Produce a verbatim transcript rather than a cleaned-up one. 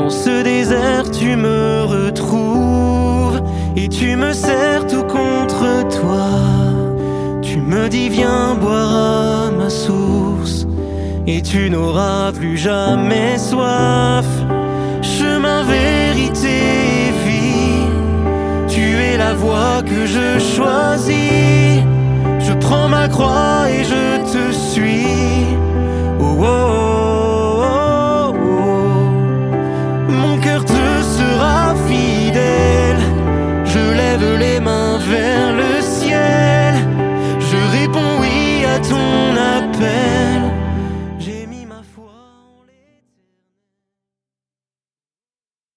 Dans ce désert tu me retrouves et tu me serres tout contre toi. Tu me dis viens boire à ma source et tu n'auras plus jamais soif. Chemin, vérité et vie, tu es la voie que je choisis. Je prends ma croix